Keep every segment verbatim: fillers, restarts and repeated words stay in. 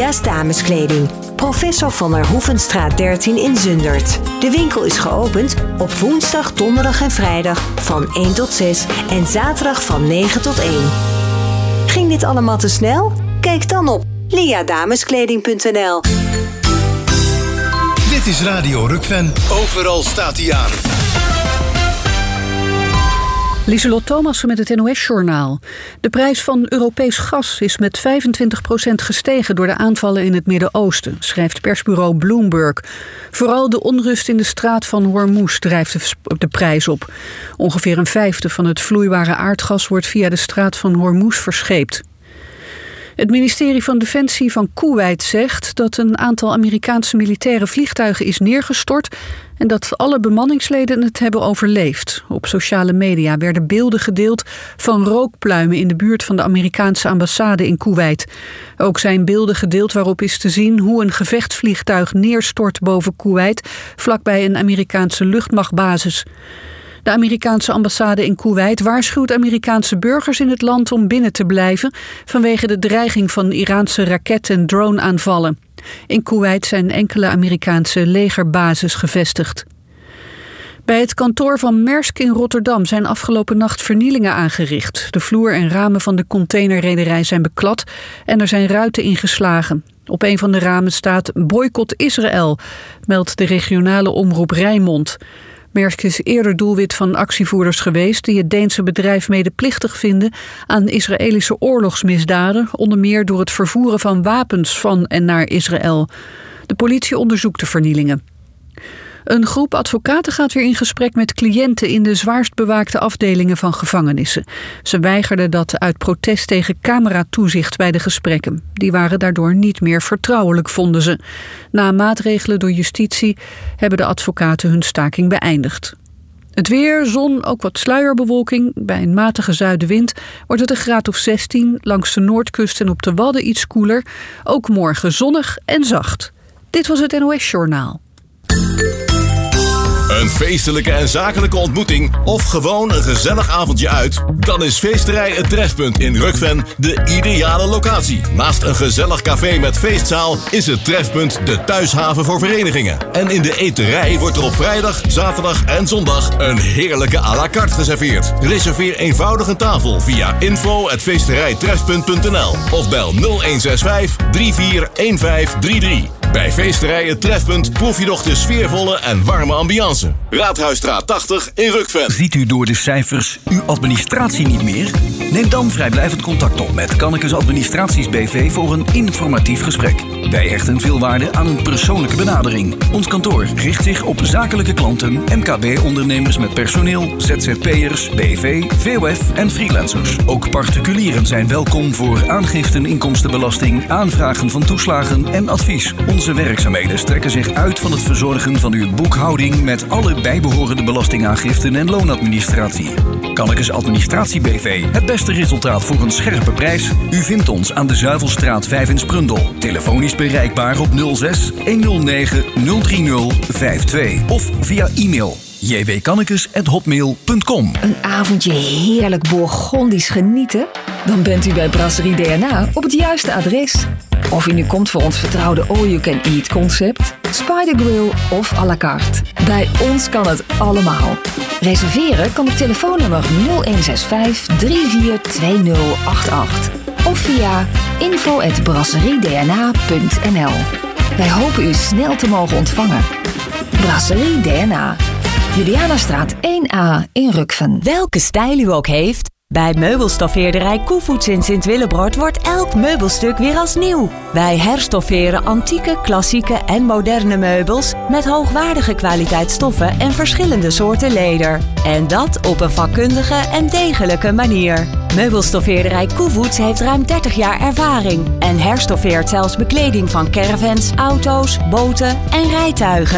Lia's Dameskleding. Professor van der Hoevenstraat dertien in Zundert. De winkel is geopend op woensdag, donderdag en vrijdag van één tot zes en zaterdag van negen tot één. Ging dit allemaal te snel? Kijk dan op lia dameskleding punt n l. Dit is Radio Rukven. Overal staat hij aan. Lieselot Thomassen met het N O S-journaal. De prijs van Europees gas is met vijfentwintig procent gestegen door de aanvallen in het Midden-Oosten, schrijft persbureau Bloomberg. Vooral de onrust in de straat van Hormuz drijft de prijs op. Ongeveer een vijfde van het vloeibare aardgas wordt via de straat van Hormuz verscheept. Het ministerie van Defensie van Koeweit zegt dat een aantal Amerikaanse militaire vliegtuigen is neergestort en dat alle bemanningsleden het hebben overleefd. Op sociale media werden beelden gedeeld van rookpluimen in de buurt van de Amerikaanse ambassade in Koeweit. Ook zijn beelden gedeeld waarop is te zien hoe een gevechtsvliegtuig neerstort boven Koeweit, vlakbij een Amerikaanse luchtmachtbasis. De Amerikaanse ambassade in Koeweit waarschuwt Amerikaanse burgers in het land om binnen te blijven vanwege de dreiging van Iraanse raket- en drone-aanvallen. In Koeweit zijn enkele Amerikaanse legerbases gevestigd. Bij het kantoor van Maersk in Rotterdam zijn afgelopen nacht vernielingen aangericht. De vloer en ramen van de containerrederij zijn beklad en er zijn ruiten ingeslagen. Op een van de ramen staat Boycott Israël, meldt de regionale omroep Rijnmond. Maersk is eerder doelwit van actievoerders geweest die het Deense bedrijf medeplichtig vinden aan Israëlische oorlogsmisdaden, onder meer door het vervoeren van wapens van en naar Israël. De politie onderzoekt de vernielingen. Een groep advocaten gaat weer in gesprek met cliënten in de zwaarst bewaakte afdelingen van gevangenissen. Ze weigerden dat uit protest tegen cameratoezicht bij de gesprekken. Die waren daardoor niet meer vertrouwelijk, vonden ze. Na maatregelen door justitie hebben de advocaten hun staking beëindigd. Het weer, zon, ook wat sluierbewolking. Bij een matige zuidenwind wordt het een graad of zestien. Langs de noordkust en op de Wadden iets koeler. Ook morgen zonnig en zacht. Dit was het N O S-journaal. Een feestelijke en zakelijke ontmoeting of gewoon een gezellig avondje uit? Dan is Feesterij Het Trefpunt in Rukven de ideale locatie. Naast een gezellig café met feestzaal is het Trefpunt de thuishaven voor verenigingen. En in de eterij wordt er op vrijdag, zaterdag en zondag een heerlijke à la carte geserveerd. Reserveer eenvoudig een tafel via info at feesterijtrefpunt punt n l of bel nul een zes vijf drie vier een vijf drie drie. Bij Feesterij Het Trefpunt proef je nog de sfeervolle en warme ambiance. Raadhuisstraat tachtig in Rukven. Ziet u door de cijfers uw administratie niet meer? Neem dan vrijblijvend contact op met Kannekes Administraties B V voor een informatief gesprek. Wij hechten veel waarde aan een persoonlijke benadering. Ons kantoor richt zich op zakelijke klanten, M K B-ondernemers met personeel, Z Z P'ers, B V, V O F en freelancers. Ook particulieren zijn welkom voor aangiften inkomstenbelasting, aanvragen van toeslagen en advies. Onze werkzaamheden strekken zich uit van het verzorgen van uw boekhouding met alle bijbehorende belastingaangiften en loonadministratie. Kannekes Administratie B V, het beste resultaat voor een scherpe prijs. U vindt ons aan de Zuivelstraat vijf in Sprundel. Telefonisch bereikbaar op nul zes honderd negen nul drie nul vijf twee of via e-mail j w kannekes at hotmail punt com. Een avondje heerlijk Bourgondisch genieten? Dan bent u bij Brasserie D N A op het juiste adres. Of u nu komt voor ons vertrouwde all-you-can-eat concept, Spider Grill of à la carte. Bij ons kan het allemaal. Reserveren kan op telefoonnummer nul een zes vijf drie vier twee nul acht acht of via info at brasserie d n a punt n l. Wij hopen u snel te mogen ontvangen. Brasserie D N A, Julianastraat één A in Rukven. Welke stijl u ook heeft, bij meubelstoffeerderij Koevoets in Sint-Willebrord wordt elk meubelstuk weer als nieuw. Wij herstofferen antieke, klassieke en moderne meubels met hoogwaardige kwaliteit stoffen en verschillende soorten leder. En dat op een vakkundige en degelijke manier. Meubelstoffeerderij Koevoets heeft ruim dertig jaar ervaring en herstoffeert zelfs bekleding van caravans, auto's, boten en rijtuigen.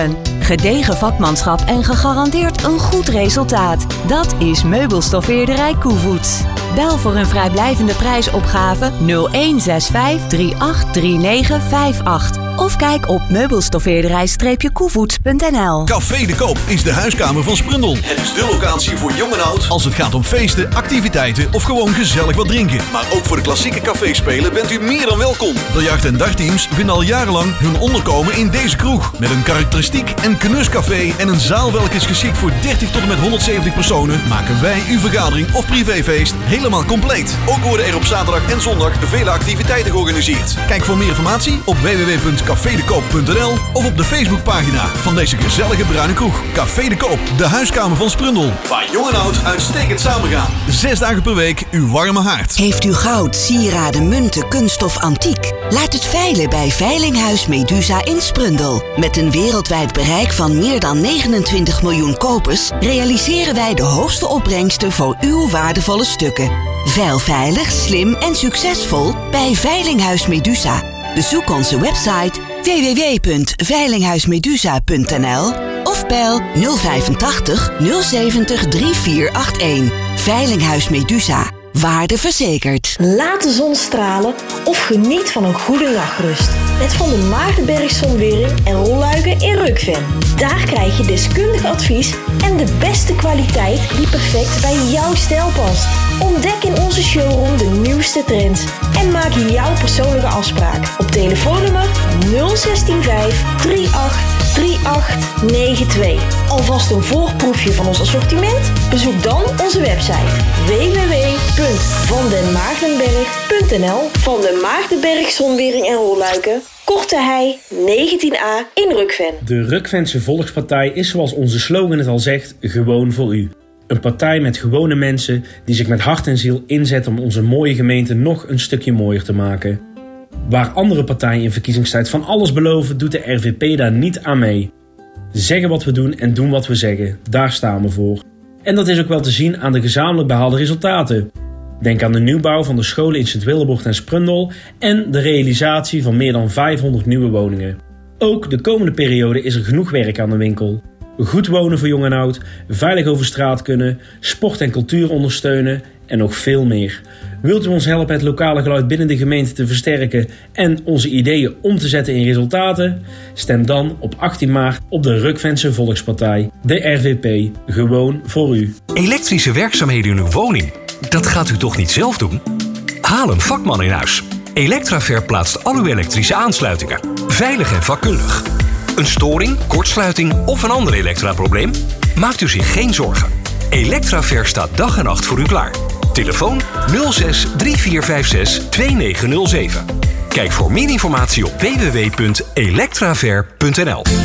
Gedegen vakmanschap en gegarandeerd een goed resultaat. Dat is meubelstoffeerderij Koevoets. Bel voor een vrijblijvende prijsopgave nul een zes vijf drie acht drie negen vijf acht. Of kijk op meubelstoffeerderij koevoets punt n l. Café de Koop is de huiskamer van Sprundel. Het is de locatie voor jong en oud als het gaat om feesten, activiteiten of gewoon gezellig wat drinken. Maar ook voor de klassieke caféspelen bent u meer dan welkom. Biljart- en dagteams vinden al jarenlang hun onderkomen in deze kroeg. Met een karakteristiek en knuscafé en een zaal welke is geschikt voor dertig tot en met honderdzeventig personen, maken wij uw vergadering of privéfeest helemaal compleet. Ook worden er op zaterdag en zondag vele activiteiten georganiseerd. Kijk voor meer informatie op w w w punt café de koop punt n l of op de Facebookpagina van deze gezellige bruine kroeg. Café de Koop, de huiskamer van Sprundel. Waar jong en oud uitstekend samengaan. Zes dagen per week uw warme haard. Heeft u goud, sieraden, munten, kunststof, antiek? Laat het veilen bij Veilinghuis Medusa in Sprundel. Met een wereldwijd bereik van meer dan negenentwintig miljoen kopers realiseren wij de hoogste opbrengsten voor uw waardevolle stukken. Veil veilig, slim en succesvol bij Veilinghuis Medusa. Bezoek onze website w w w punt veilinghuismedusa punt n l of bel nul vijfentachtig nul zeventig drie vier acht een. Veilinghuis Medusa. Waarde verzekerd. Laat de zon stralen of geniet van een goede nachtrust. Met Van der Maagdenberg Zonwering en rolluiken in Rukven. Daar krijg je deskundig advies en de beste kwaliteit die perfect bij jouw stijl past. Ontdek in onze showroom de nieuwste trends en maak jouw persoonlijke afspraak op telefoonnummer nul een zes vijf drie acht drie acht negen twee. Alvast een voorproefje van ons assortiment? Bezoek dan onze website w w w punt van den maagdenberg punt n l. Van den Maagdenberg Zonwering en rolluiken, Korte Hei negentien a in Rukven. De Rukvense Volkspartij is, zoals onze slogan het al zegt, gewoon voor u. Een partij met gewone mensen die zich met hart en ziel inzetten om onze mooie gemeente nog een stukje mooier te maken. Waar andere partijen in verkiezingstijd van alles beloven, doet de R V P daar niet aan mee. Zeggen wat we doen en doen wat we zeggen, daar staan we voor. En dat is ook wel te zien aan de gezamenlijk behaalde resultaten. Denk aan de nieuwbouw van de scholen in Sint-Willebrocht en Sprundel en de realisatie van meer dan vijfhonderd nieuwe woningen. Ook de komende periode is er genoeg werk aan de winkel. Goed wonen voor jong en oud, veilig over straat kunnen, sport en cultuur ondersteunen en nog veel meer. Wilt u ons helpen het lokale geluid binnen de gemeente te versterken en onze ideeën om te zetten in resultaten? Stem dan op achttien maart op de Rukvense Volkspartij. De R V P, gewoon voor u. Elektrische werkzaamheden in uw woning, dat gaat u toch niet zelf doen? Haal een vakman in huis. Electraver plaatst al uw elektrische aansluitingen. Veilig en vakkundig. Een storing, kortsluiting of een ander elektraprobleem? Maakt u zich geen zorgen. Electraver staat dag en nacht voor u klaar. Telefoon nul zes drie vier vijf zes twee negen nul zeven. Kijk voor meer informatie op w w w punt electraver punt n l. Altijd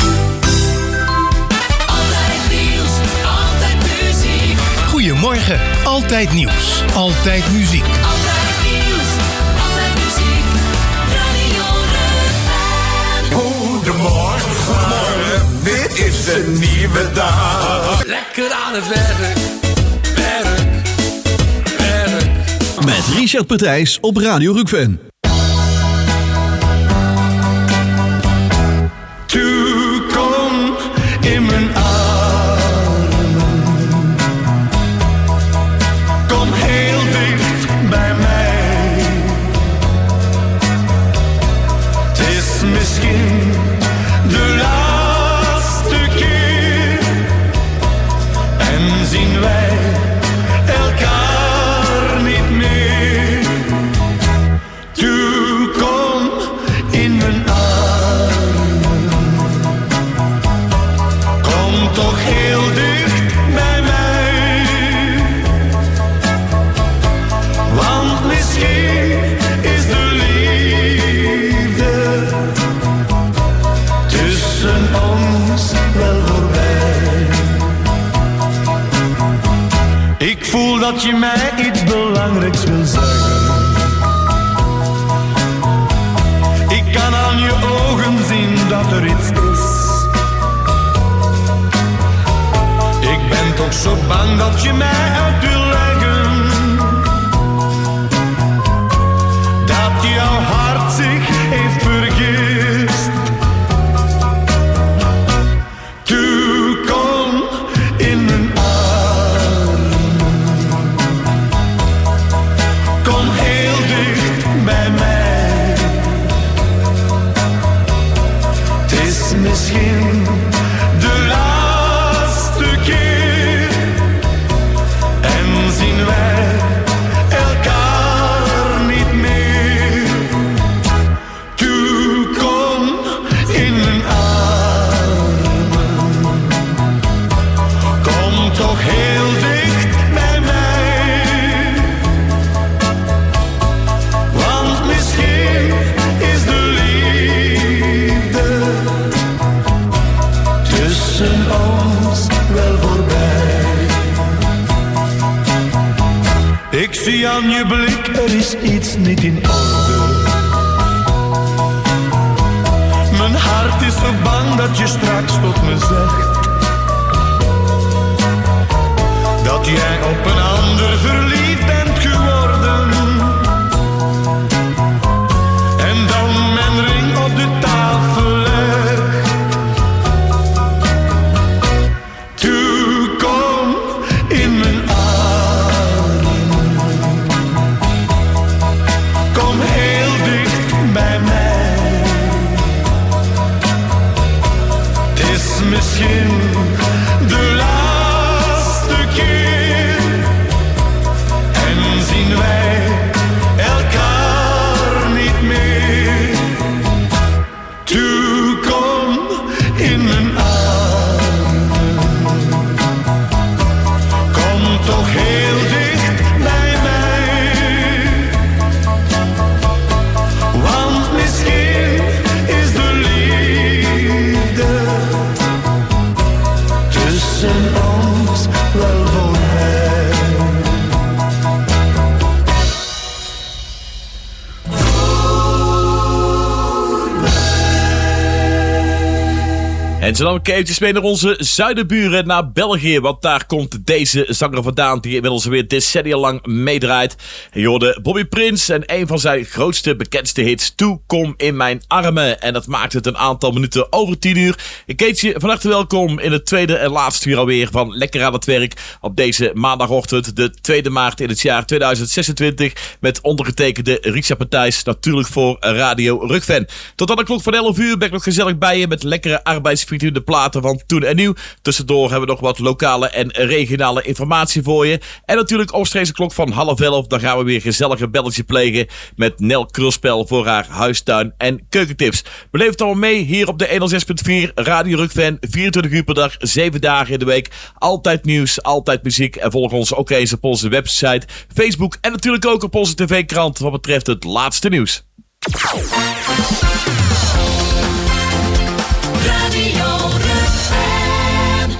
nieuws, altijd muziek. Goedemorgen, altijd nieuws, altijd muziek. Altijd nieuws, altijd muziek. Radio Rukven. Goedemorgen, goedemorgen, dit is een nieuwe dag. Lekker aan het werk, werk, werk. Met Richard Partijs op Radio Rukven. Toe kom in mijn armen. Kom heel dicht bij mij. Het is misschien de laatste keer. En zien wij elkaar niet meer. Toe kom in mijn armen. Kom toch heel dicht bij mij. Want misschien is de liefde tussen ons wel voorbij. Ik voel dat je mij iets belangrijks wil zeggen. Ik kan aan je ogen zien dat er iets is. Ik ben toch zo bang dat je mij uit wil leggen. Dat jouw hart zich heeft vergist. zo bang dat je straks tot me zegt dat jij op een ander verliefd bent geworden. En dan mijn ring op de tafel legt. Toe, kom in mijn armen. Kom heel dicht bij mij. Het is misschien de laatste keer. En zien wij elkaar niet meer. Toe, kom in mijn armen. Kom toch heel dicht bij mij. Want misschien is de liefde tussen ons wel voorbij. En zo dan eventjes mee naar onze zuidenburen, naar België. Want daar komt deze zanger vandaan die inmiddels weer decennia lang meedraait. En je hoorde Bobby Prince en een van zijn grootste, bekendste hits, Toe, kom in mijn armen. En dat maakt het een aantal minuten over tien uur. Ik heet je van harte welkom in het tweede en laatste uur alweer van Lekker aan het Werk. Op deze maandagochtend, de tweede maart in het jaar tweeduizend zesentwintig. Met ondergetekende Richard Matthijs, natuurlijk voor Radio Rugfan. Tot aan de klok van elf uur ben ik nog gezellig bij je met lekkere arbeidsfrituur. De platen van toen en nieuw. Tussendoor hebben we nog wat lokale en regionale informatie voor je. En natuurlijk omstreeks de klok van half elf. Dan gaan we weer gezellig een belletje plegen met Nel Krulspel voor haar huistuin en keukentips. Beleef het allemaal mee hier op de honderdzes punt vier Radio Rugfan. vierentwintig uur per dag, zeven dagen in de week. Altijd nieuws, altijd muziek. En volg ons ook eens op onze website, Facebook en natuurlijk ook op onze tv-krant wat betreft het laatste nieuws. Radio Rugfan.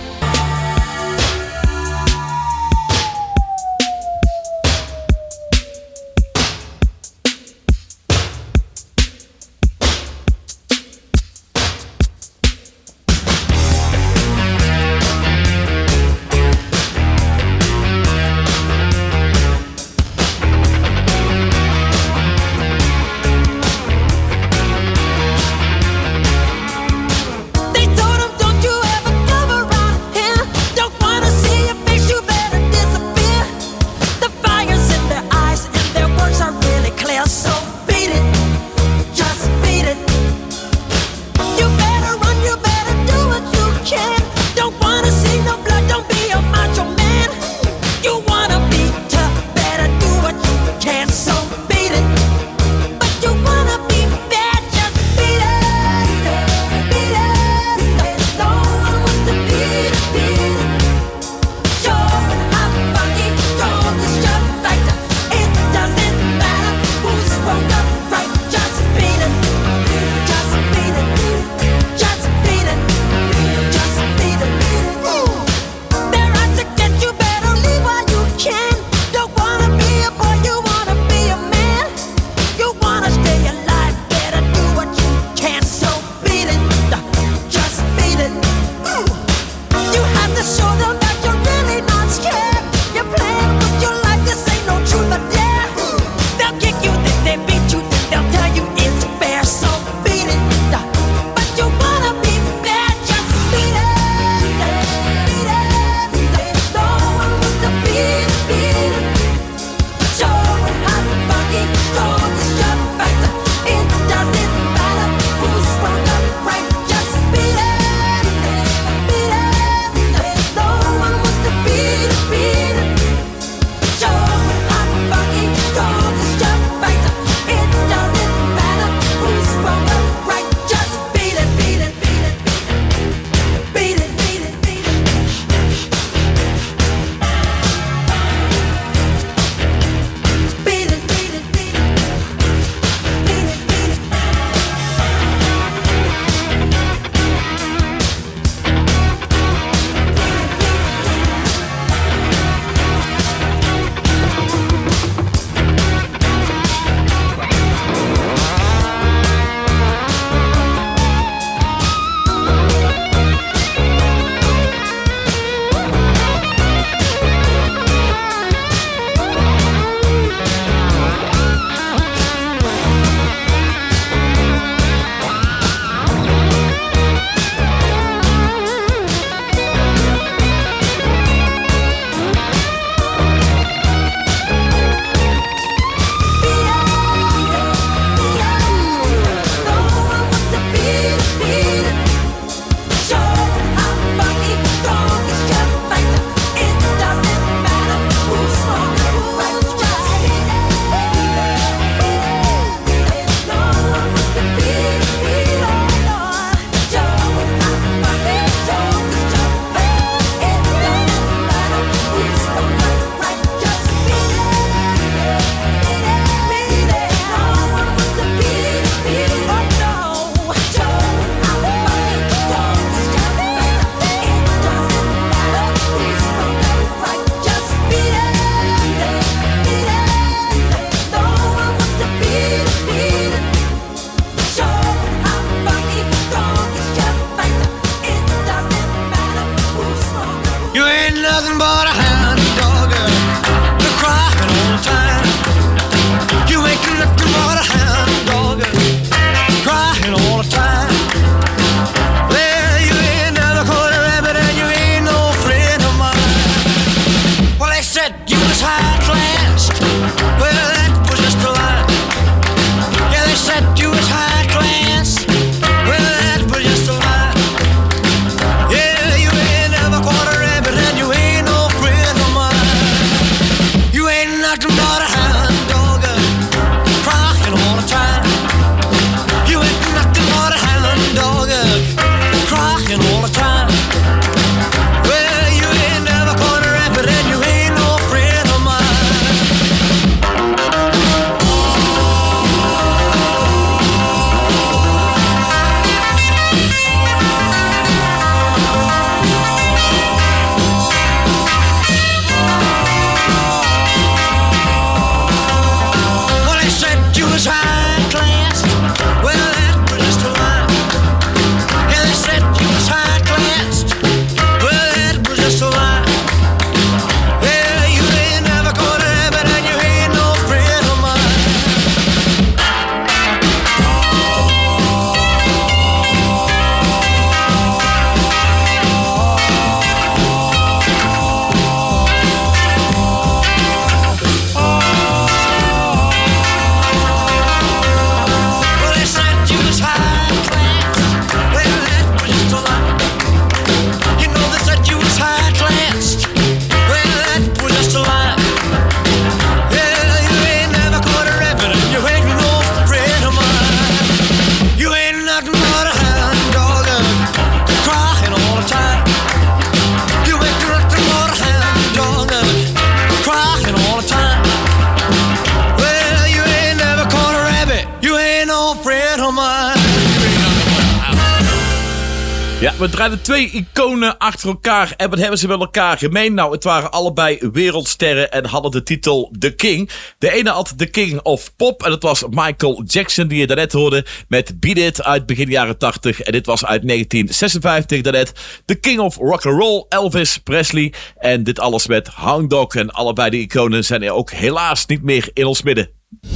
Ja, we draaiden twee iconen achter elkaar. En wat hebben ze met elkaar gemeen? Nou, het waren allebei wereldsterren en hadden de titel The King. De ene had The King of Pop en dat was Michael Jackson, die je daarnet hoorde met Beat It uit begin jaren tachtig. En dit was uit negentien zesenvijftig daarnet. The King of Rock'n'Roll, Elvis Presley. En dit alles met Hound Dog. En allebei de iconen zijn er ook helaas niet meer in ons midden.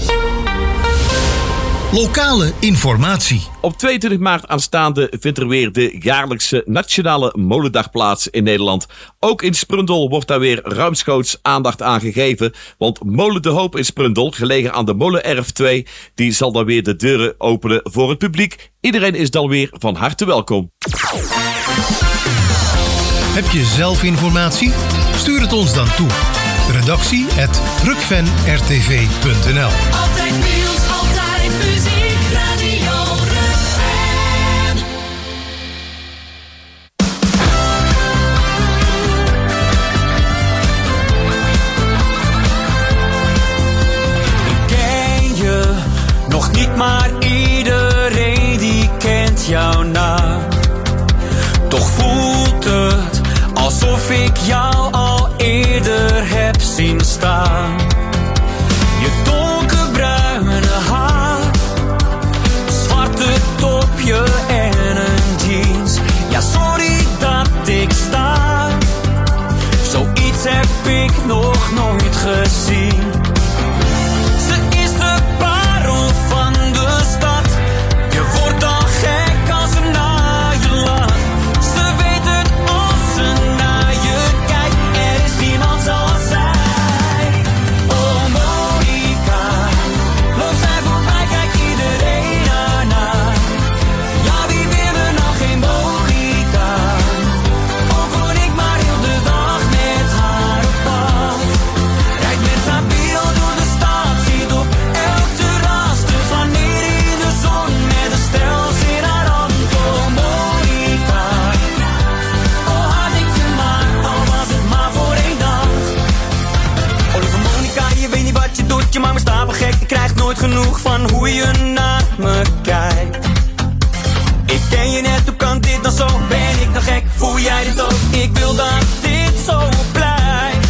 Lokale informatie. Op tweeëntwintig maart aanstaande vindt er weer de jaarlijkse Nationale Molendag plaats in Nederland. Ook in Sprundel wordt daar weer ruimschoots aandacht aan gegeven. Want Molen de Hoop in Sprundel, gelegen aan de Molenerf twee, die zal dan weer de deuren openen voor het publiek. Iedereen is dan weer van harte welkom. Heb je zelf informatie? Stuur het ons dan toe. Redactie at rukven r t v punt n l. Altijd nieuws, altijd muziek, Radio Rukven. Ik ken je nog niet, maar iedereen die kent jouw naam. Toch voelt het alsof ik jou al eerder heb zien staan. Je donkerbruine haar, zwarte topje en een jeans. Ja, sorry dat ik sta. Zoiets heb ik nog nooit gezien. Ze is de parel van de stad. Je wordt al gek als ze naar je lacht. Ze weet het als ze naar je kijkt. Er is niemand zoals zij. Oh Monica, loopt zij voorbij, kijkt iedereen ernaar. Ja, wie wil er nog geen Monica? Ook kon ik maar heel de dag met haar op pad. Rijdt met haar biel door de stad, ziet op elk terras te flaneren in de zon met een stels in haar hand. Oh Monica, oh had ik je maar, al was het maar voor één dag. Oh lieve Monica, je weet niet wat je doet, je maakt me stapelgek. Ik krijg nooit genoeg van hoe je naar me kijkt. Ik ken je net, hoe kan dit dan zo? Ben ik nog gek? Voel jij dit ook? Ik wil dat dit zo blijft.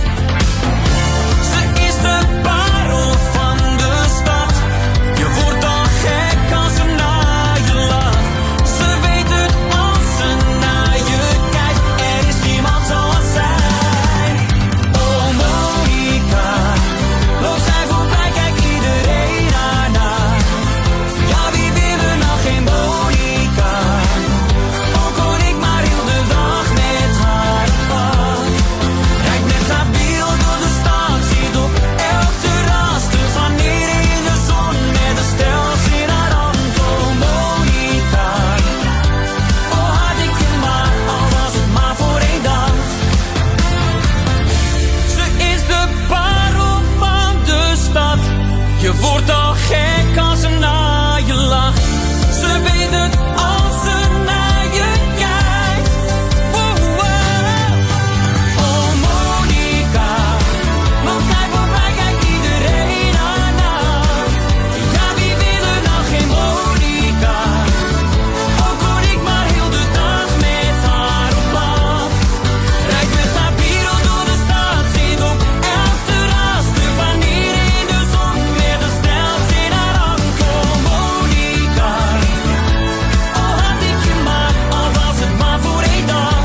Ze is de parel van de stad. Je wordt al gek als ze naar je lacht. Ze weet het als ze naar je kijkt. Er is niemand zoals zij. Oh Monica, loopt zij voorbij, kijkt iedereen ernaar. Ja, wie wil er nog geen Monica? Ook kon ik maar heel de dag met haar op pad. Rijdt met haar biel door de stad, ziet op elk terras te flaneren in de zon met een stels in haar hand. Oh Monica, oh had ik je maar, al was het maar voor één dag. Ze is de parel van de stad. Je wordt al gek als ze naar je lacht. Ze weet het als ze naar je kijkt. Wow, wow. Oh Monica, loopt zij voorbij, kijkt iedereen ernaar. Ja, wie wil er nog geen Monica? Ook kon ik maar heel de dag met haar op pad. Rijdt met haar biel door de stad, zit op elk terras te flaneren in de zon met een stels in haar hand. Oh Monica, oh had ik je maar, al was het maar voor één dag.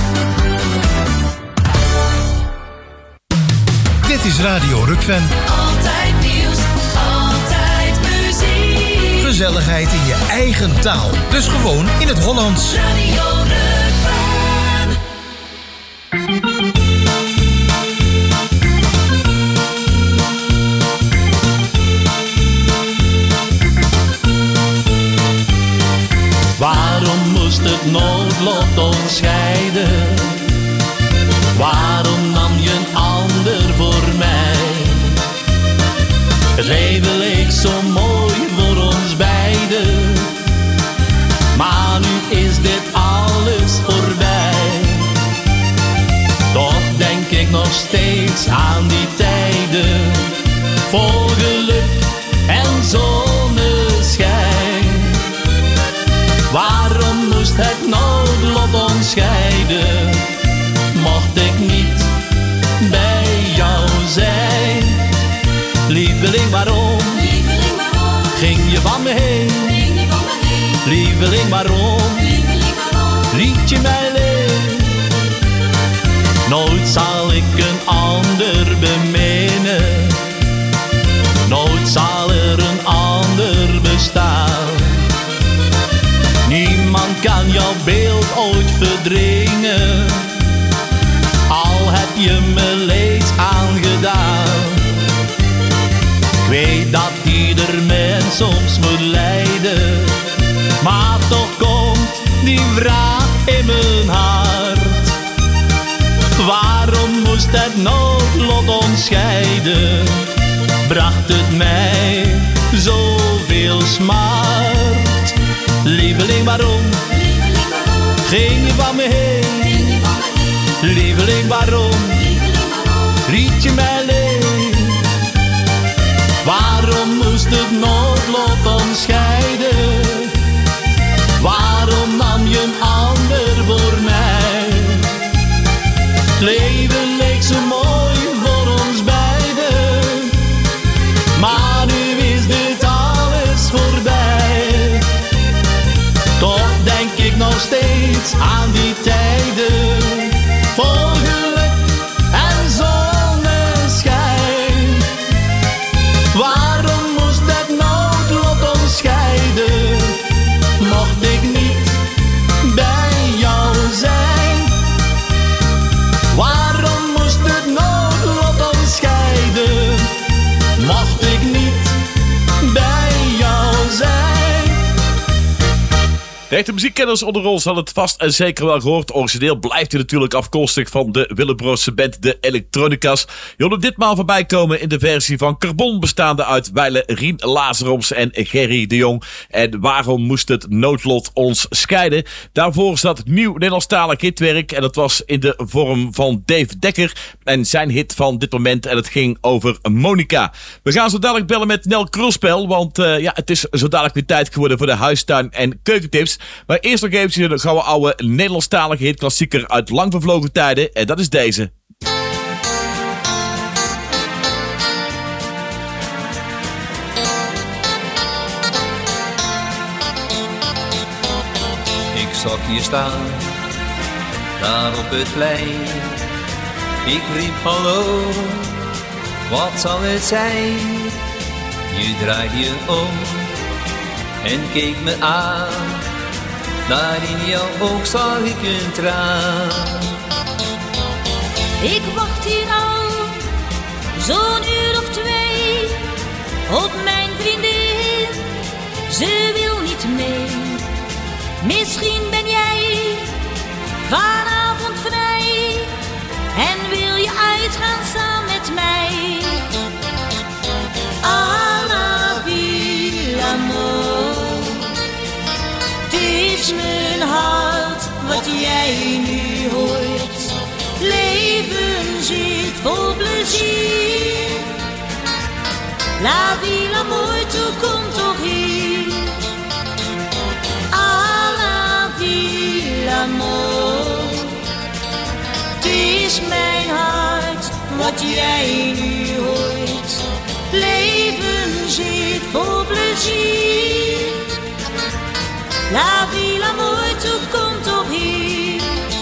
Dit is Radio Rukven. Altijd nieuws, altijd muziek. Gezelligheid in je eigen taal. Dus gewoon in het Hollands. Radio Rukven. Waarom moest het noodlot ons scheiden? Waarom nam je een ander voor mij? Het leven leek zo mooi voor ons beiden. Maar nu is dit alles voorbij. Toch denk ik nog steeds aan die tijden. Vol geluk en zonneschijn. Waarom moest moest het noodlot ons scheiden, mocht ik niet bij jou zijn. Lieveling, waarom, Lieveling, waarom ging je van me heen? ging je van me heen? Lieveling, waarom, Lieveling, waarom liet je mij alleen? Nooit zal ik een ander beminnen, nooit zal er een ander bestaan. Niemand kan jouw beeld ooit verdringen, al heb je me leed aangedaan. Ik weet dat ieder mens soms moet lijden, maar toch komt die vraag in mijn hart. Waarom moest het noodlot ons scheiden? Bracht het mij zoveel smart? Lieveling, waarom, Lieveling, waarom ging je van me heen? ging je van me heen? Lieveling, waarom Lieveling, waarom liet je mij alleen? Waarom moest het noodlot ons scheiden? Waarom nam je een ander voor mij? Het leven leek zo mooi voor ons beiden, maar nu is dit alles voorbij. Toch denk ik nog steeds aan die tijden, vol geluk en zonneschijn. Waarom moest het noodlot ons scheiden? Mocht ik niet bij jou zijn? Waarom moest het noodlot ons scheiden? Mocht ik niet bij jou zijn? De echte muziekkenners onder ons hadden het vast en zeker wel gehoord. Origineel blijft hij natuurlijk afkomstig van de Willebroodse band de Elektronicas. Je hoorde ditmaal voorbij komen in de versie van Carbon, bestaande uit wijlen Rien Lazaroms en Gerry de Jong. En waarom moest het noodlot ons scheiden? Daarvoor zat nieuw Nederlandstalig hitwerk en dat was in de vorm van Dave Dekker en zijn hit van dit moment, en het ging over Monica. We gaan zo dadelijk bellen met Nel Krulspel, want uh, ja, het is zo dadelijk weer tijd geworden voor de huistuin- en keukentips. Maar eerst nog eventjes een gouden oude Nederlandstalige hitklassieker uit lang vervlogen tijden. En dat is deze. Ik zag je staan, daar op het plein. Ik riep hallo, wat zal het zijn? Je draaide je om en keek me aan. Daar in jouw oog zag ik een traan. Ik wacht hier al zo'n uur of twee op mijn vriendin. Ze wil niet mee. Misschien ben jij vanavond vrij en wil je uitgaan samen met mij. À la vie, l'amour. Het is mijn hart wat jij nu hoort. Leven zit vol plezier. La vie, l'amour, toe komt toch hier. À la vie, l'amour. Het is mijn hart wat jij nu hoort. Leven zit vol plezier. La vie, l'amour, toe komt toch hier.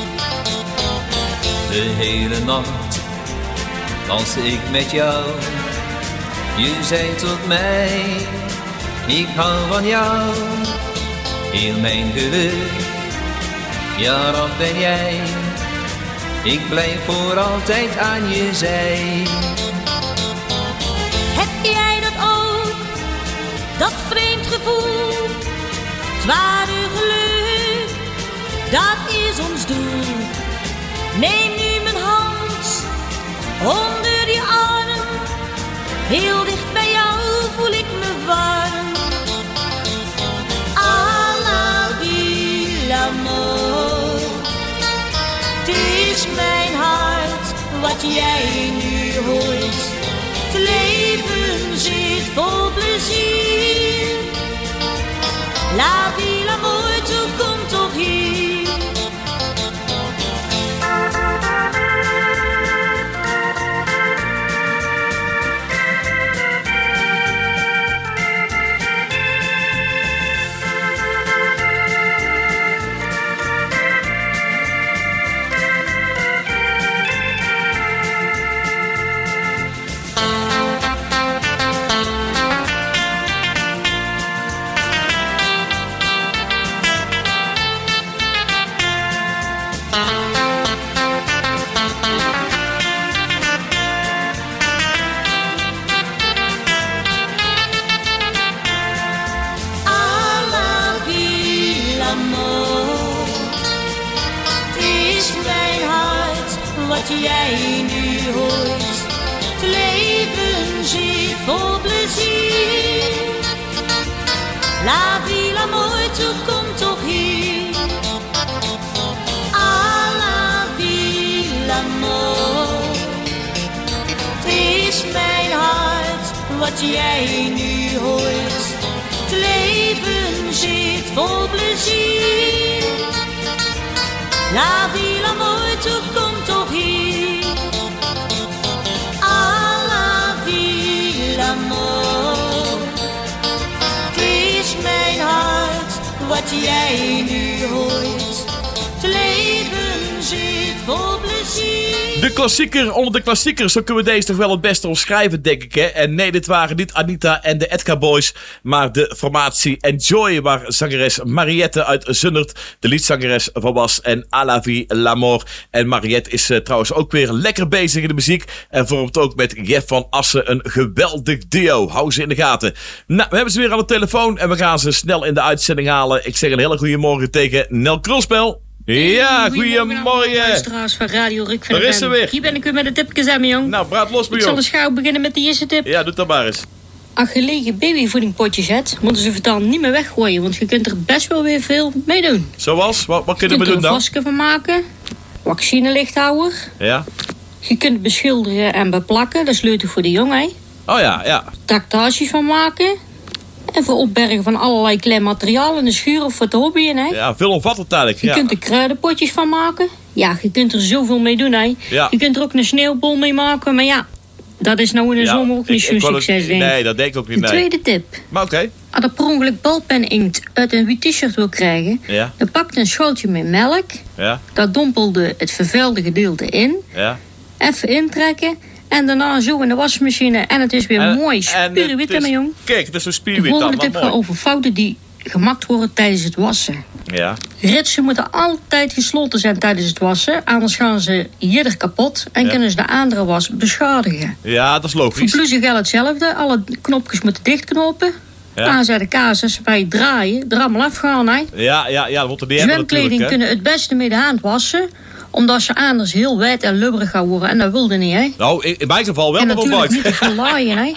De hele nacht danste ik met jou. Je zei tot mij, ik hou van jou. Heel mijn geluk, ja dat ben jij. Ik blijf voor altijd aan je zij. Heb jij dat ook, dat vreemd gevoel? Het ware geluk, dat is ons doel. Neem nu mijn hand onder je arm. Heel dicht bij jou voel ik me warm. À la vie, l'amour. Het is mijn hart wat jij nu hoort. Het leven zit vol plezier. La vie, l'amour, toe komt toch hier. La vie, l'amour, toe komt toch hier. Ah, la vie, l'amour. Het is mijn hart wat jij nu hoort. Het leven zit vol plezier. La vie, l'amour, toe komt toch hier. Ah, la vie, l'amour. Het is mijn hart wat jij nu hoort. Het leven zit vol plezier. De klassieker onder de klassiekers, zo kunnen we deze toch wel het beste omschrijven, denk ik. Hè? En nee, dit waren niet Anita en de Edgar Boys, maar de formatie Enjoy, waar zangeres Mariette uit Zundert de liedzangeres van was. En À la vie, l'amour. En Mariette is uh, trouwens ook weer lekker bezig in de muziek en vormt ook met Jeff van Assen een geweldig duo. Hou ze in de gaten. Nou, we hebben ze weer aan de telefoon en we gaan ze snel in de uitzending halen. Ik zeg een hele goede morgen tegen Nel Krulspel. Ja, goeiemorgen. Luisteraars van Radio Ruk van Daar is ze weer. Hier ben ik weer met de tipjes aan me, jong. Nou, praat los, me, Ik zal de schouw beginnen met de eerste tip. Ja, doe dat maar eens. Als je lege babyvoedingpotjes hebt, moeten ze voortaan niet meer weggooien, want je kunt er best wel weer veel mee doen. Zoals? Wat, wat kunnen we doen dan? Je dan? kunt er een vastje van maken, vaccinelichthouder. Ja. Je kunt het beschilderen en beplakken, dat is leuk voor de jongen. Oh ja, ja. Tractages van maken. En voor opbergen van allerlei klein materiaal in de schuur of voor het hobbyen, hè. Ja, veelomvattend eigenlijk. Je Ja. kunt er kruidenpotjes van maken. Ja, je kunt er zoveel mee doen, hè. Ja. Je kunt er ook een sneeuwbol mee maken, maar ja, dat is nou in de Ja, zomer ook niet ik- zo'n ik wou het- succes, denk ik. Nee, dat denk ik ook niet. De Nee. tweede tip. Maar oké. Als je per ongeluk balpen-inkt uit een wit t-shirt wil krijgen, Ja. dan pak je een schootje met melk, Ja. daar dompelde het vervuilde gedeelte in, Ja. even intrekken en daarna zo in de wasmachine en het is weer En- mooi en spierwit, het hè, is- mijn jong. Kijk, het is een De spierwit dan. volgende Wat tip gaat mooi. over fouten die gemaakt worden tijdens het wassen. Ja. Ritsen moeten altijd gesloten zijn tijdens het wassen, anders gaan ze jidder kapot en Ja. kunnen ze de andere was beschadigen. Ja, dat is Voor logisch. blouses geldt hetzelfde, alle knopjes moeten dichtknopen. Ja. Aanzetten kaasjes bij het draaien, er allemaal afgaan, hè. Ja, ja, ja, dat moet er niet hebben Zwemkleding natuurlijk. hè. kunnen het beste met de hand wassen, omdat ze anders heel wijd en lubberig gaan worden en dat wilde niet, hè. Nou, in, in mijn geval wel, En maar natuurlijk Mike. niet te veel laaien, hè.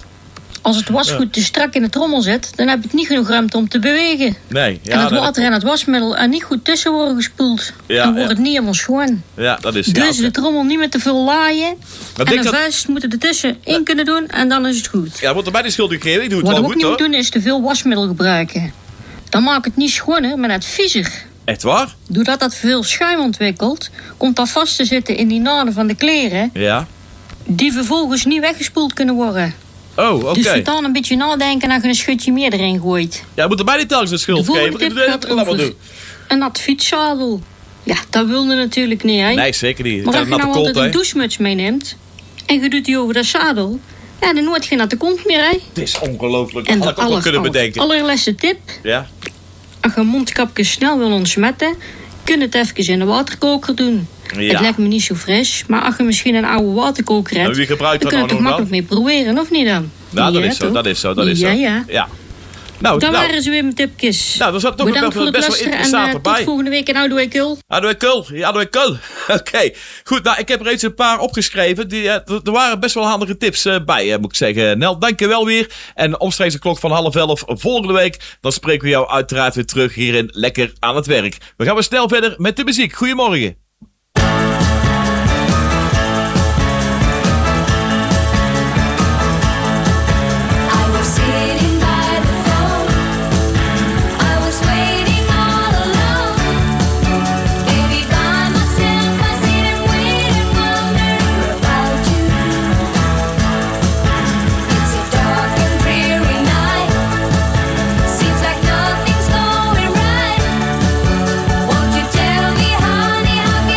Als het wasgoed te strak in de trommel zit, dan heb je niet genoeg ruimte om te bewegen. Nee, ja, en het dat- water en het wasmiddel er niet goed tussen worden gespoeld. Ja, dan wordt ja. het niet helemaal schoon. Ja, dat is... Dus ja, oké. de trommel niet met te veel laaien. Maar en denk een dat- vuist moeten er tussen in kunnen doen en dan is het goed. Ja, wordt er bij de schuld gegeven. Ik doe het Wat we wel ook goed, niet hoor. moeten doen is te veel wasmiddel gebruiken. Dan maakt het niet schoner, maar net viezer. Echt waar? Doordat dat veel schuim ontwikkelt, komt dat vast te zitten in die naden van de kleren, Ja. die vervolgens niet weggespoeld kunnen worden. Oh, oké. Dus voortaan een beetje nadenken als je een schutje meer erin gooit. Ja, moet er bij niet telkens de schuld De volgende geven. tip Dat gaat moet je allemaal over doen. een nat fietszadel. Ja, dat wilde natuurlijk niet, hè? Nee, zeker niet. Maar Het als is je nou natte altijd kont, een hè. douchemuts meeneemt en je doet die over dat zadel, ja, dan nooit geen natte kont meer, hè? Het is ongelooflijk. En Dat had de ik ook wel aller, kunnen aller, bedenken. allerlaatste tip. Ja. Als je een mondkapje snel wil ontsmetten, kun je het even in de waterkoker doen. Ja. Het lijkt me niet zo fris, maar als je misschien een oude waterkoker hebt, En wie gebruikt dan dat kun je nou het toch nog makkelijk mee proberen, of niet dan? Nou, dat Ja, is zo, toch? dat is zo, dat is ja, zo. Ja, Ja. Nou, Dan nou. waren ze weer mijn tipjes. Nou, er zat toch Bedankt wel voor het best wel luisteren en interessant eh, erbij. tot volgende week in Oudewijk Kul. Hadden we kul? Ja, hadden we kul. Oké, goed. Nou, ik heb reeds een paar opgeschreven. Die, eh, er er waren best wel handige tips eh, bij, eh, moet ik zeggen. Nel, dank je wel weer. En omstreeks de klok van half elf volgende week, dan spreken we jou uiteraard weer terug hierin Lekker aan het Werk. We gaan weer snel verder met de muziek. Goedemorgen. I was sitting by the phone. I was waiting all alone. Baby, by myself, I sit and wait and wonder about you. It's a dark and dreary night. Seems like nothing's going right. Won't you tell me, honey, how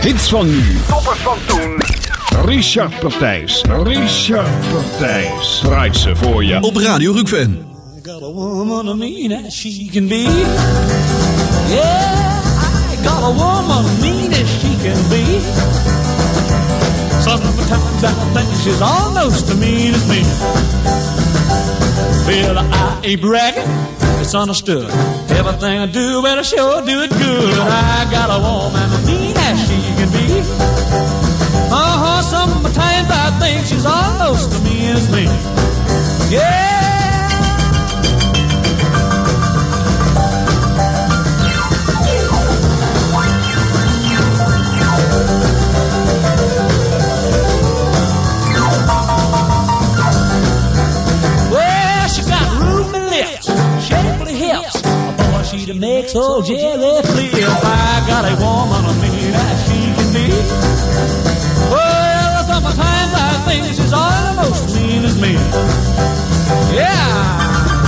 Hits van nu. Toppers van toen. Richard Partijs. Richard Partijs. Draait ze voor je op Radio Rukven. I got a woman, I mean as she can be. Yeah, I got a woman, mean as she can be. Sometimes I think she's almost as mean as me. Well, I ain't bragging, it's understood. Everything I do, better sure do it good. I got a woman, mean as she can be. Uh-huh, sometimes I think she's almost as mean as me. Yeah. She makes so jelly clear. I got a woman, I mean as she can be. Well, sometimes I think she's almost as mean as me. Yeah.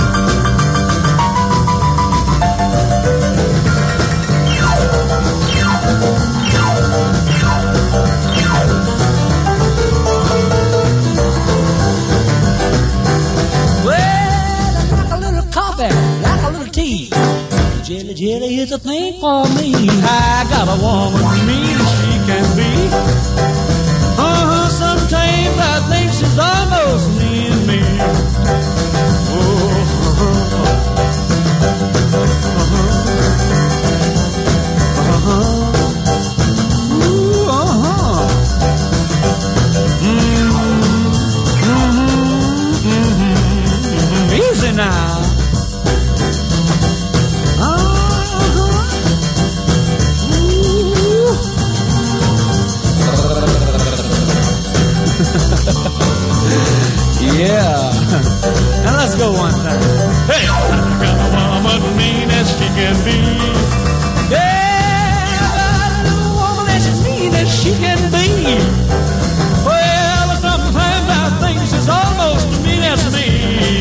Well, I like a little coffee, like a little tea. Jelly, jelly is a thing for me. I got a woman, mean as she can be. Uh-huh, sometimes I think she's almost mean as me. Oh, uh-huh. Uh-huh. Ooh, uh-huh. Mm-hmm. Mm-hmm. Mm-hmm. Easy now. Yeah. Now let's go one time. Hey, I got a woman mean as she can be. Yeah, I got a woman as mean as she can be. Well, sometimes I think she's almost as mean as me.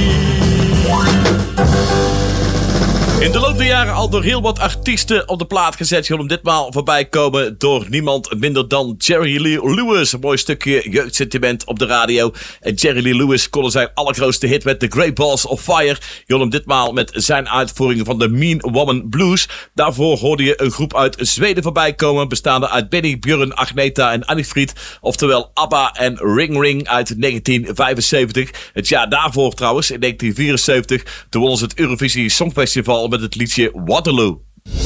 In de loop der jaren al door heel wat artiesten op de plaat gezet. Zullen ditmaal voorbij komen door niemand minder dan Jerry Lee Lewis. Een mooi stukje jeugdsentiment op de radio. En Jerry Lee Lewis kon zijn allergrootste hit met The Great Balls of Fire. Je hem ditmaal met zijn uitvoering van de Mean Woman Blues. Daarvoor hoorde je een groep uit Zweden voorbij komen. Bestaande uit Benny, Björn, Agneta en Annifried. Oftewel ABBA en Ring Ring uit negentien vijfenzeventig. Het jaar daarvoor trouwens, in negentien vierenzeventig. Toen won ze het Eurovisie Songfestival met het liedje Waterloo.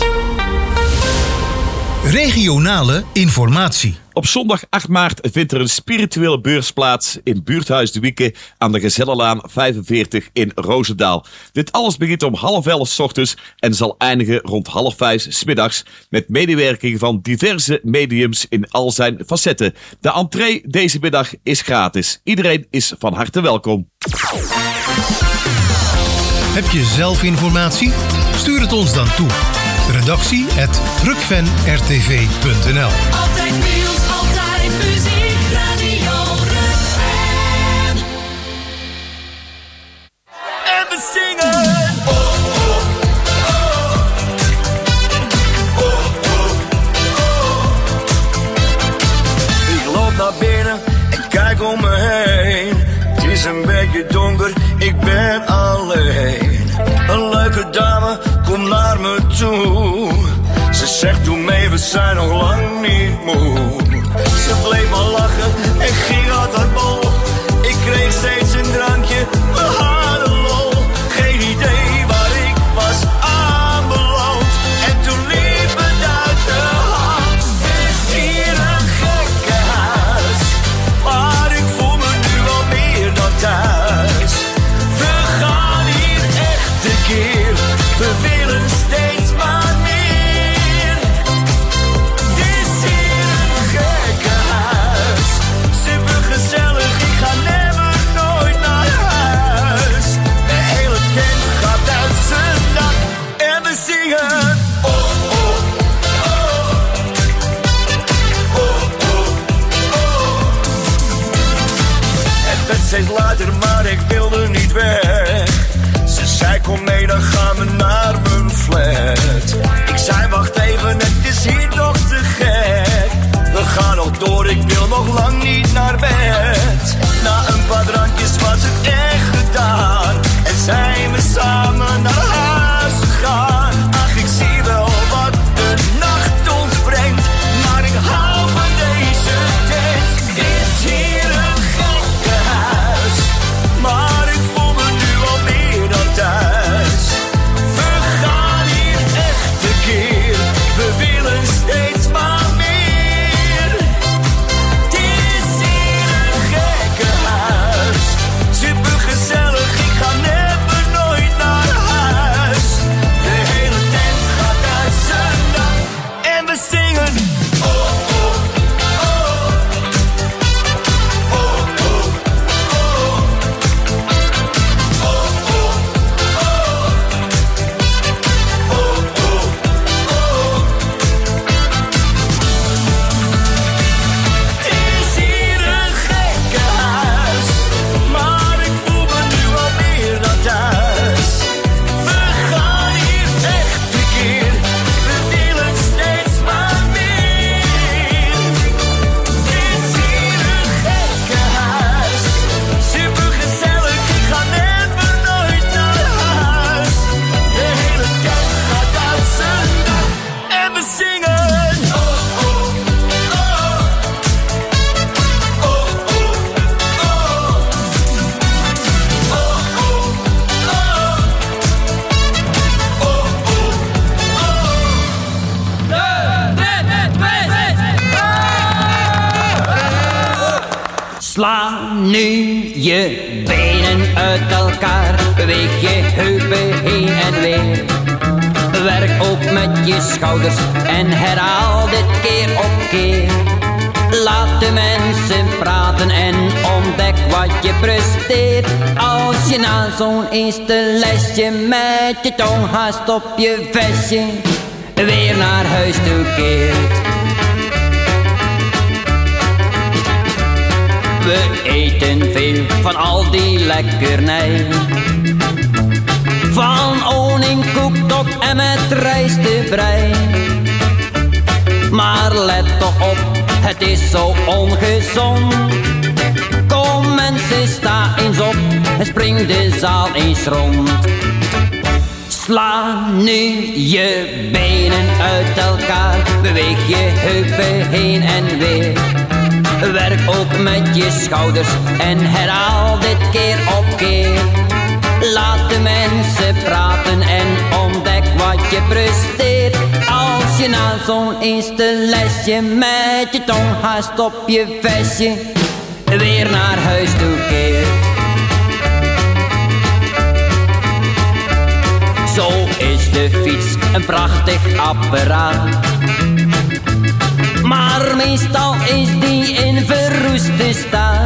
Regionale informatie. Op zondag acht maart vindt er een spirituele beurs plaats in Buurthuis de Wieke aan de Gezellenlaan vijfenveertig in Roosendaal. Dit alles begint om half elf 's ochtends en zal eindigen rond half vijf 's middags met medewerking van diverse mediums in al zijn facetten. De entree deze middag is gratis. Iedereen is van harte welkom. Heb je zelf informatie? Stuur het ons dan toe. Redactie at rukven r t v punt n l. Altijd nieuws, altijd muziek, Radio Rukven. En we zingen. Ik loop naar binnen en kijk om me heen. Het is een beetje donker, ik ben alleen. Een leuke dame komt naar me toe. Ze zegt doe mee, we zijn nog lang niet moe. Ze bleef maar lachen en ging uit haar bol. Ik kreeg steeds een drankje, we hadden lol. Geen idee waar ik was aanbeland. En toen liep het uit de hand. Het is hier een gekkenhuis, maar ik voel me nu al meer dan thuis. We gaan hier echt tekeer, we willen steeds maar meer. Het is hier een gekkenhuis, supergezellig Sla nu je benen uit elkaar, beweeg je heupen heen en weer. Werk ook met je schouders en herhaal dit keer op keer. Laat de mensen praten en ontdek wat je presteert. Als je na zo'n eerste lesje met je tong haast op je vestje weer naar huis toe keert. We eten veel van al die lekkernij, van honingkoek tot en met rijstebrei. Maar let toch op, het is zo ongezond. Kom mensen, sta eens op en spring de zaal eens rond. Sla nu je benen uit elkaar, beweeg je heupen heen en weer. Werk ook met je schouders en herhaal dit keer op keer. Laat de mensen praten en ontdek wat je presteert. Als je na zo'n eerste lesje met je tong haast op je vestje weer naar huis toe keert. Zo is de fiets een prachtig apparaat, maar meestal is die in verroeste staat.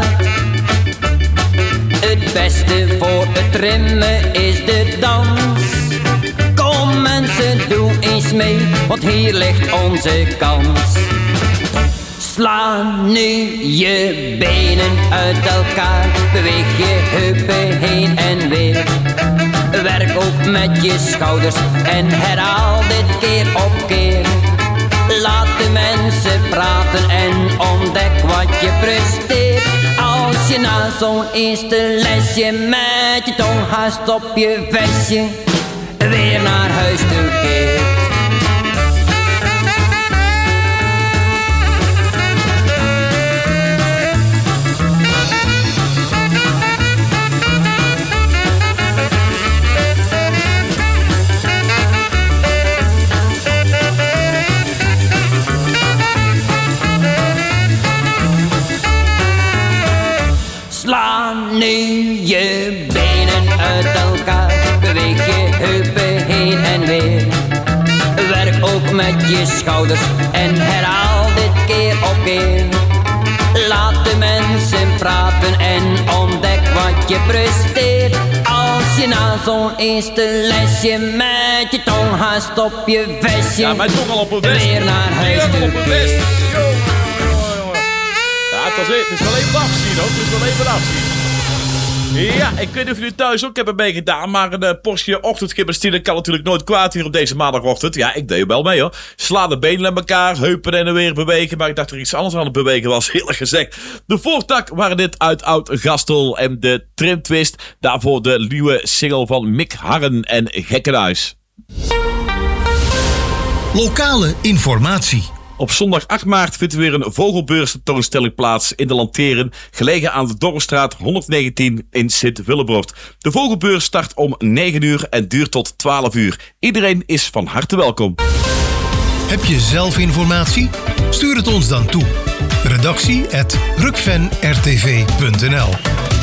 Het beste voor het trimmen is de dans. Kom mensen, doe eens mee, want hier ligt onze kans. Sla nu je benen uit elkaar, beweeg je heupen heen en weer. Werk ook met je schouders en herhaal dit keer op keer. Laat de mensen praten en ontdek wat je presteert. Als je na zo'n eerste lesje met je tong haast op je vestje weer naar huis toe keert. Sla nu je benen uit elkaar, beweeg je heupen heen en weer. Werk ook met je schouders en herhaal dit keer op keer. Laat de mensen praten en ontdek wat je presteert. Als je na zo'n eerste lesje met je tong haast op je vestje ja, mijn tong al op een vest. weer naar huis toe keert. Het is wel even afzien hoor, het is wel even afzien. Ja, ik weet niet of jullie thuis ook hebben meegedaan, maar een uh, portie ochtendgymnastiek kan natuurlijk nooit kwaad hier op deze maandagochtend. Ja, ik deed er wel mee hoor. Sla de benen aan elkaar, heupen en weer bewegen, maar ik dacht er iets anders aan het bewegen was, eerlijk gezegd. De voortak waren dit uit Oud-Gastel en de Trimtwist. Daarvoor de nieuwe single van Mick Harren en Gekkenhuis. Lokale informatie. Op zondag acht maart vindt er weer een vogelbeurstentoonstelling plaats in de Lanteren, gelegen aan de Dorpsstraat honderdnegentien in Sint-Willebroord. De vogelbeurs start om negen uur en duurt tot twaalf uur. Iedereen is van harte welkom. Heb je zelf informatie? Stuur het ons dan toe. Redactie at rukven r t v punt n l.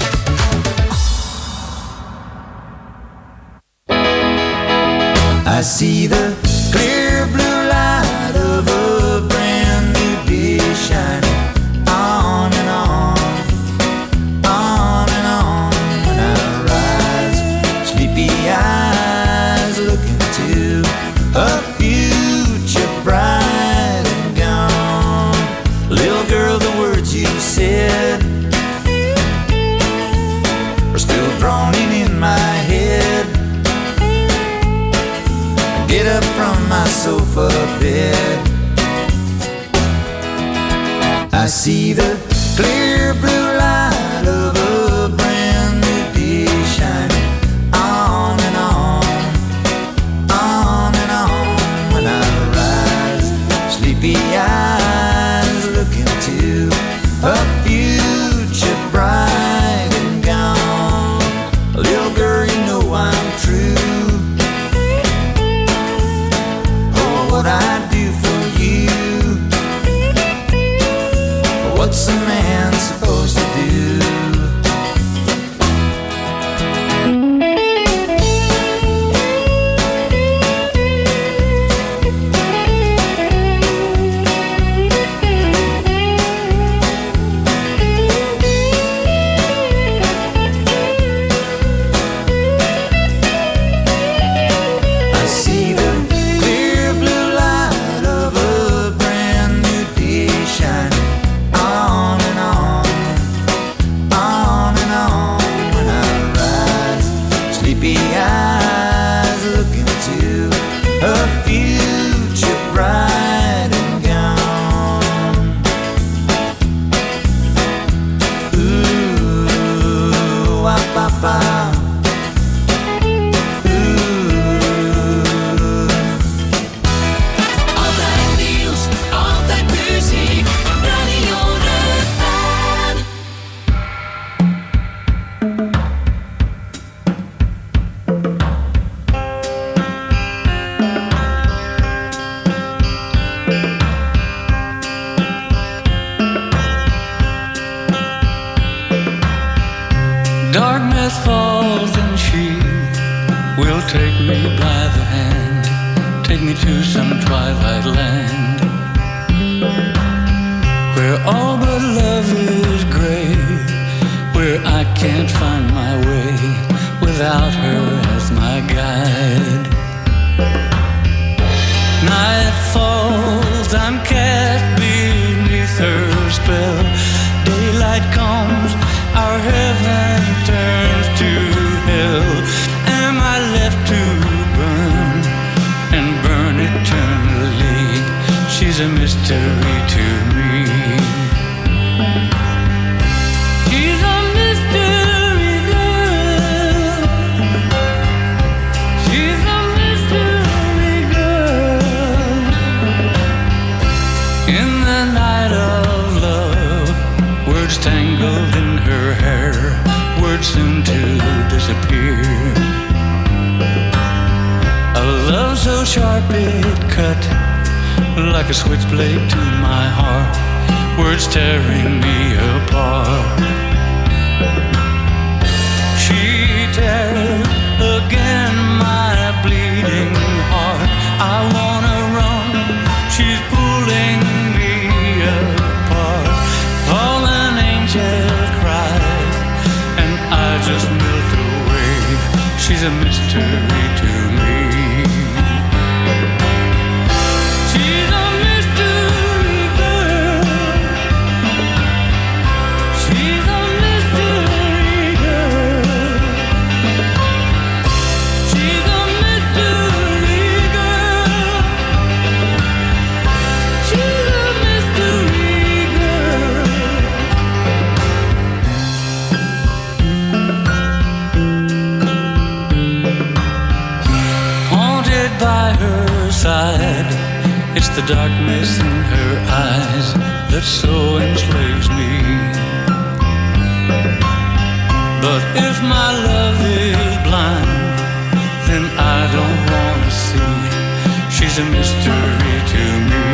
I see the clear blue light of a brand new day shining on and on, on and on. When I rise, sleepy eyes look into a future bright and gone. Little girl, the words you said are still droning in my head. Get up from my sofa bed. I see the clear blue light of a brand new day shining on and on, on and on. When I rise, sleepy eyes look into a future bright and gone. Little girl, you know I'm true. What I do for you, what's a man supposed to do? Night falls and she will take me by the hand, take me to some twilight land, where all but love is gray, where I can't find my way without her as my guide. Night falls, I'm cast beneath her spell. Daylight comes, our heaven turns to hell. Am I left to burn and burn eternally? She's a mystery to me. She's a mystery girl. She's a mystery girl. In the night of love, words tangled in her hair, words soon to disappear. A love so sharp it cut like a switchblade to my heart, words tearing me apart. She tears again my bleeding heart. I wanna run, she's pulling me apart. Fallen angels cry, and I just melt away. She's a mystery to me. She's a mystery girl. She's a mystery girl. She's a mystery girl. She's a mystery girl. Haunted by her side, it's the darkness in her eyes that so enslaves me. But if my love is blind, then I don't wanna see. She's a mystery to me.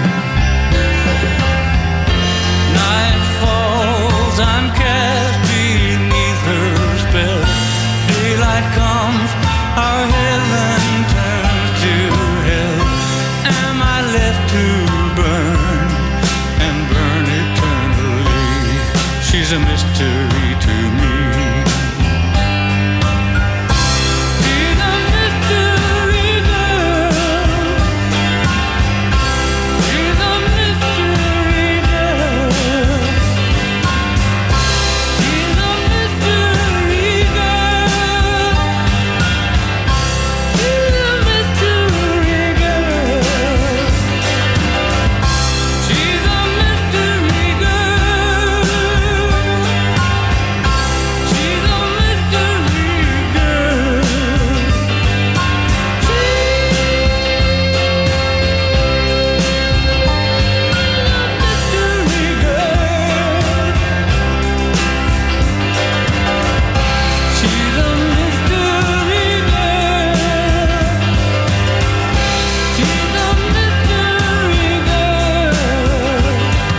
Night falls, I'm cast beneath her spell. Daylight comes, our heaven turns to hell. Am I left to burn and burn eternally? She's a mystery to me. She's a mystery girl. She's a mystery girl. She's a mystery girl. She's a mystery girl. She's a mystery girl. She's a mystery girl. She's a mystery girl. She's a mystery girl.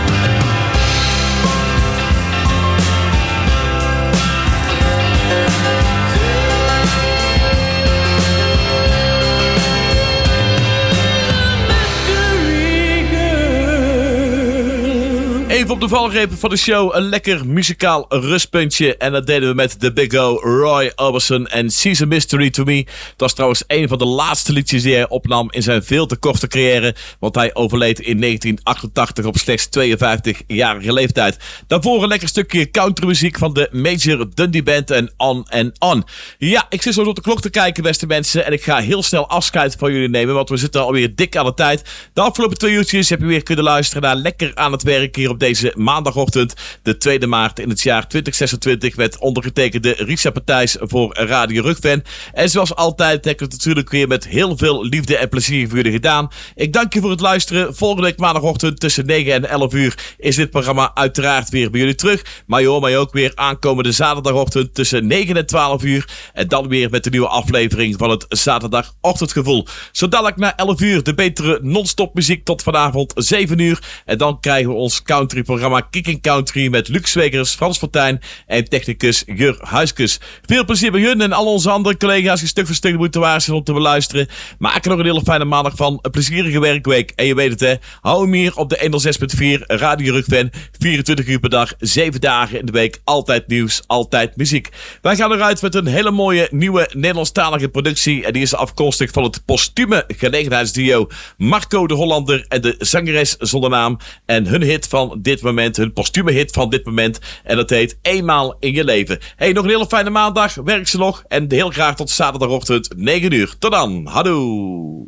Even op de valreep van de show, een lekker muzikaal rustpuntje. En dat deden we met The Big O, Roy Orbison en She's a Mystery to Me. Dat was trouwens een van de laatste liedjes die hij opnam in zijn veel te korte carrière. Want hij overleed in negentien achtentachtig op slechts tweeënvijftigjarige leeftijd. Daarvoor een lekker stukje countrymuziek van de Major Dundee Band en On and On. Ja, ik zit zo op de klok te kijken, beste mensen. En ik ga heel snel afscheid van jullie nemen, want we zitten alweer dik aan de tijd. De afgelopen twee uurtjes heb je weer kunnen luisteren naar Lekker aan het Werk hier op deze maandagochtend, de tweede maart in het jaar twintig zesentwintig, met ondergetekende Richard Partijs voor Radio Rugven. En zoals altijd heb ik het natuurlijk weer met heel veel liefde en plezier voor jullie gedaan. Ik dank je voor het luisteren. Volgende week maandagochtend tussen negen en elf uur is dit programma uiteraard weer bij jullie terug. Maar je hoort mij ook weer aankomende zaterdagochtend tussen negen en twaalf uur. En dan weer met de nieuwe aflevering van het zaterdagochtendgevoel. Zo dadelijk na elf uur de betere non-stop muziek tot vanavond zeven uur. En dan krijgen we ons country het programma Kicking Country met Luc Zwegers, Frans Fortuyn en technicus Jur Huiskus. Veel plezier bij hun en al onze andere collega's die stuk voor stuk moeten waarschuwen om te beluisteren. Maak er nog een hele fijne maandag van. Een plezierige werkweek. En je weet het hè, hou hem hier op de honderdzes punt vier Radio Rugven. vierentwintig uur per dag, zeven dagen in de week. Altijd nieuws, altijd muziek. Wij gaan eruit met een hele mooie nieuwe Nederlandstalige productie. En die is afkomstig van het postume gelegenheidsduo Marco de Hollander en de zangeres zonder naam. En hun hit van dit moment, hun postume hit van dit moment. En dat heet Eenmaal in je leven. Hey, nog een hele fijne maandag. Werk ze nog. En heel graag tot zaterdagochtend negen uur. Tot dan. Hadoe.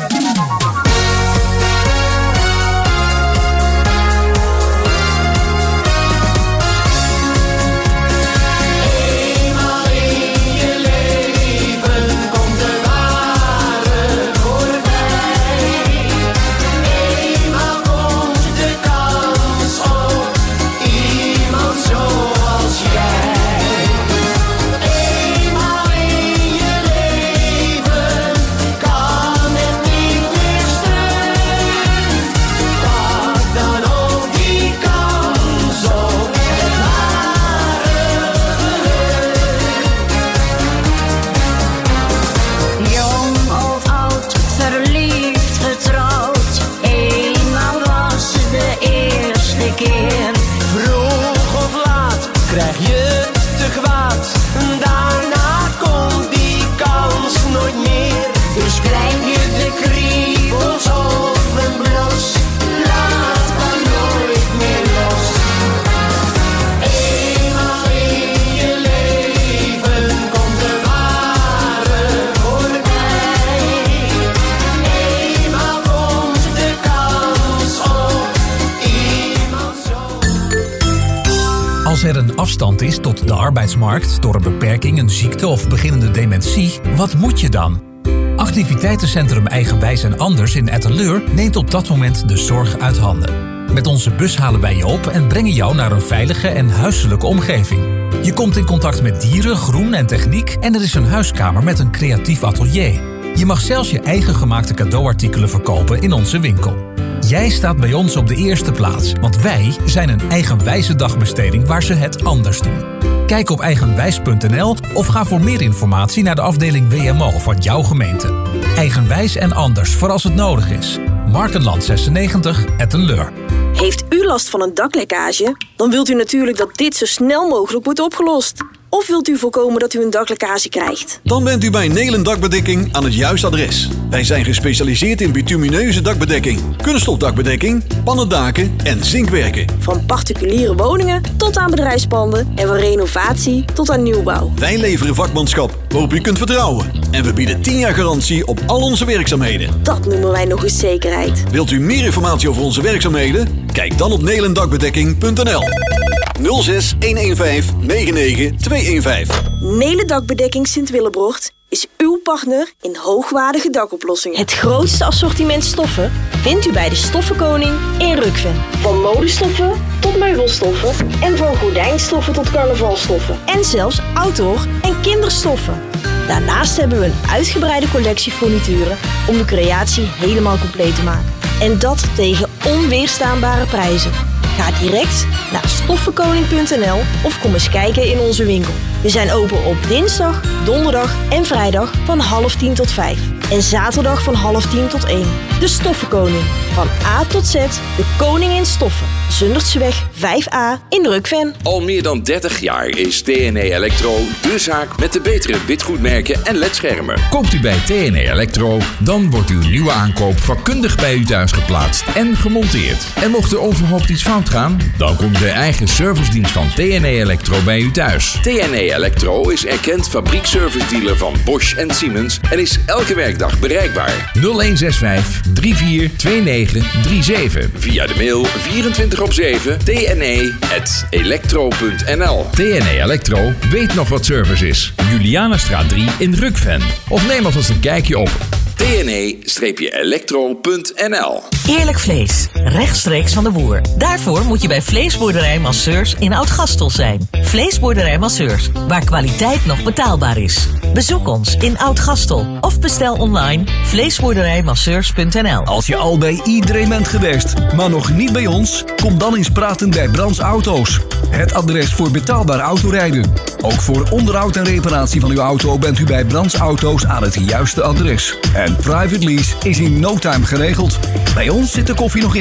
Krijg je te kwaad, daarna komt die kans nooit meer. Dus krijg je de kriebels op een blos, laat dan nooit meer los. Eenmaal in je leven komt de ware voorbij. Eenmaal komt de kans op iemand zo. Als er een afstand is tot de arbeidsmarkt door een beperking, een ziekte of beginnende dementie, wat moet je dan? Activiteitencentrum Eigenwijs en Anders in Etteleur neemt op dat moment de zorg uit handen. Met onze bus halen wij je op en brengen jou naar een veilige en huiselijke omgeving. Je komt in contact met dieren, groen en techniek en er is een huiskamer met een creatief atelier. Je mag zelfs je eigen gemaakte cadeauartikelen verkopen in onze winkel. Jij staat bij ons op de eerste plaats, want wij zijn een eigenwijze dagbesteding waar ze het anders doen. Kijk op eigenwijs punt n l of ga voor meer informatie naar de afdeling W M O van jouw gemeente. Eigenwijs en Anders voor als het nodig is. Markenland zesennegentig, Ettenleur. Heeft u last van een daklekkage? Dan wilt u natuurlijk dat dit zo snel mogelijk wordt opgelost. Of wilt u voorkomen dat u een daklekkage krijgt? Dan bent u bij Nelen Dakbedekking aan het juiste adres. Wij zijn gespecialiseerd in bitumineuze dakbedekking, kunststofdakbedekking, pannendaken en zinkwerken. Van particuliere woningen tot aan bedrijfspanden en van renovatie tot aan nieuwbouw. Wij leveren vakmanschap waarop u kunt vertrouwen. En we bieden tien jaar garantie op al onze werkzaamheden. Dat noemen wij nog eens zekerheid. Wilt u meer informatie over onze werkzaamheden? Kijk dan op nelendakbedekking punt n l. nul zes een een vijf negen negen twee een vijf. Nelen Dakbedekking Sint-Willebrocht is uw partner in hoogwaardige dakoplossingen. Het grootste assortiment stoffen vindt u bij de Stoffenkoning in Rukven. Van modestoffen tot meubelstoffen en van gordijnstoffen tot carnavalstoffen. En zelfs outdoor en kinderstoffen. Daarnaast hebben we een uitgebreide collectie furnituren om de creatie helemaal compleet te maken. En dat tegen onweerstaanbare prijzen. Ga direct naar stoffenkoning punt n l of kom eens kijken in onze winkel. We zijn open op dinsdag, donderdag en vrijdag van half tien tot vijf. En zaterdag van half tien tot één. De Stoffenkoning. Van A tot Z, de koning in stoffen. Zundertseweg vijf a in Rukven. Al meer dan dertig jaar is T N E Electro de zaak met de betere witgoedmerken en ledschermen. Koopt u bij T N E Electro, dan wordt uw nieuwe aankoop vakkundig bij u thuis geplaatst en gemonteerd. En mocht er onverhoopt iets fout gaan, dan komt de eigen servicedienst van T N E Electro bij u thuis. T N E Electro is erkend fabriekservice dealer van Bosch en Siemens en is elke werkdag bereikbaar. nul een zes vijf drie vier twee negen drie zeven. Via de mail vierentwintig op zeven t n e at electro punt n l. T N E Electro weet nog wat service is. Julianastraat drie in Rukven. Of neem alvast een kijkje op t n e elektro punt n l. Eerlijk vlees, rechtstreeks van de boer. Daarvoor moet je bij Vleesboerderij Masseurs in Oud-Gastel zijn. Vleesboerderij Masseurs, waar kwaliteit nog betaalbaar is. Bezoek ons in Oud-Gastel of bestel online vleesboerderijmasseurs punt n l. Als je al bij iedereen bent geweest, maar nog niet bij ons, kom dan eens praten bij Brands Auto's. Het adres voor betaalbaar autorijden. Ook voor onderhoud en reparatie van uw auto bent u bij Brands Auto's aan het juiste adres. En private lease is in no time geregeld. Bij ons zit de koffie nog in